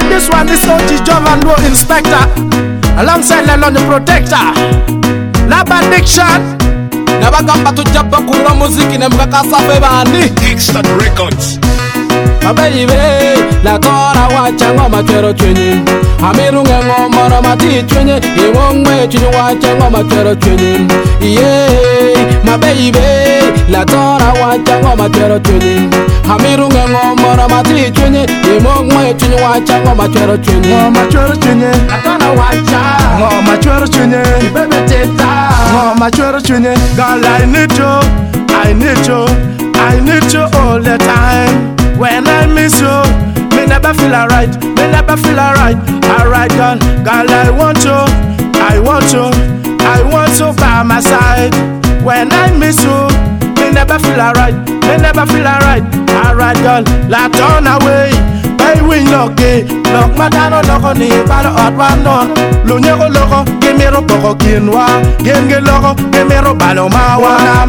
This one is OG Jovan Road Inspector, alongside Lelon the Protector. Lab Addiction. Never come back to Jabba Kura music in Mkakasa Bebani. Kickstart Records. My baby, la tora wacha ngoma chero chwenye. Amirunge ngoma mati chwenye. Iwongwe chwenye wacha ngoma chero chwenye. Yeah, my baby, la tora wacha ngoma chero chwenye. Amirunge ngoma mati chwenye. Iwongwe chwenye wacha ngoma chero chwenye. Ngoma chero chwenye. La tora wacha ngoma chero chwenye. Ibebe teta ngoma chero chwenye. Girl, I need you, I need you, I need you all the time. When I miss you, me never feel alright, me never feel alright. Alright, girl, I want you, I want you, I want you by my side. When I miss you, me never feel alright, me never feel alright. Alright, girl, la turn away. Hey, we lucky, look madano loco ni para hot one no. Lunyego loco, give me ro poco quinoa, genge loco, give me ro balomawa.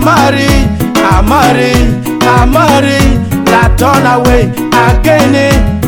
Amari. La turn away, again,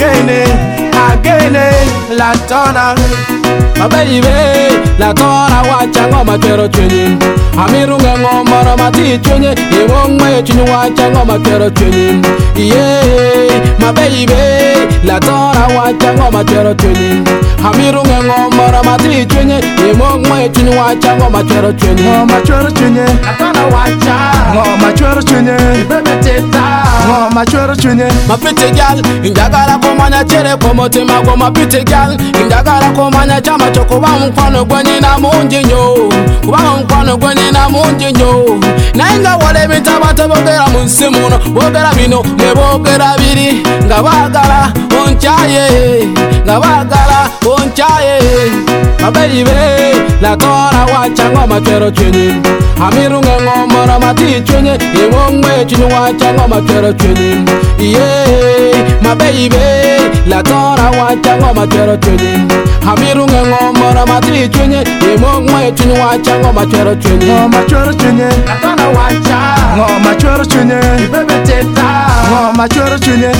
la turn away. My baby, la tora wacha ngoma chero chwenye. Amirunge ngoma mati chwenye. Iwongwe chwenye wacha ngoma chero chwenye. Yeah, my baby, la tora wacha ngoma chero chwenye. Amirunge ngoma mati chwenye. Iwongwe chwenye wacha ngoma chero chwenye. Ngoma chero chwenye. La tora wacha ngoma chero chwenye. Ibebe teta ngoma chero chwenye. My pretty girl, indagala komanya chere komotima kwa my pretty girl. Indagala komanya chama kuba mkwano gwenye na munjinyo, kuba mkwano gwenye na munjinyo. Nainga wale bintabate bogera munsimuno, bogera bino ne bogera biri. Ngabagala onchaye, ngabagala onchaye. My baby, la tora wacha ngoma chero chwenye. Amirunge ngoma mati chwenye. Iwongwe chwenye wacha ngoma chero chwenye. Yeah, my baby, la tora wacha ngoma chero chwenye. Amirunge ngoma mati chwenye. Iwongwe chwenye wacha ngoma chero chwenye. Ngoma chero chwenye. La tora wacha ngoma chero chwenye. Ibebe teta ngoma chero chwenye.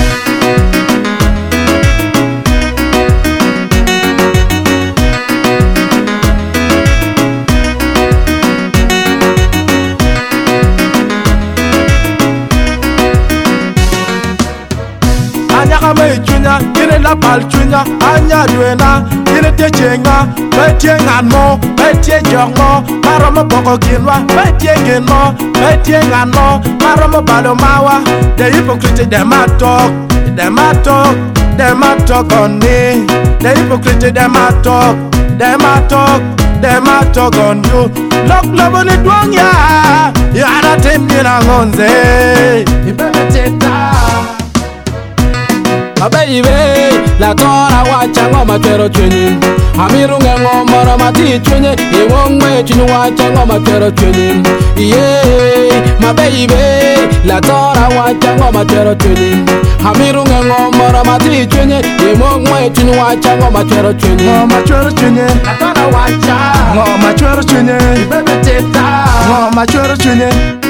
Anyaka chunya, ine la pal chunya, anya duena, ine te chenga, betie ngano, betie jongo, maromo boko kinwa, betie geno, betie ngano, maromo balomawa. The hypocrite them a talk on me. The hypocrite them a talk on you. Look love ni duanya, you are a team ni ngonze. Ibebe teta. My baby, la tora wacha ngoma chero chwenye. Amirunge ngoma mati chwenye. Iwongwe chwenye wacha ngoma chero chwenye. Yeah, my baby, la tora wacha ngoma chero chwenye. Amirunge ngoma mati chwenye. Iwongwe chwenye wacha ngoma chero chwenye. Ngoma chero chwenye. La tora wacha ngoma chero chwenye. Ibebe teta ngoma chero chwenye.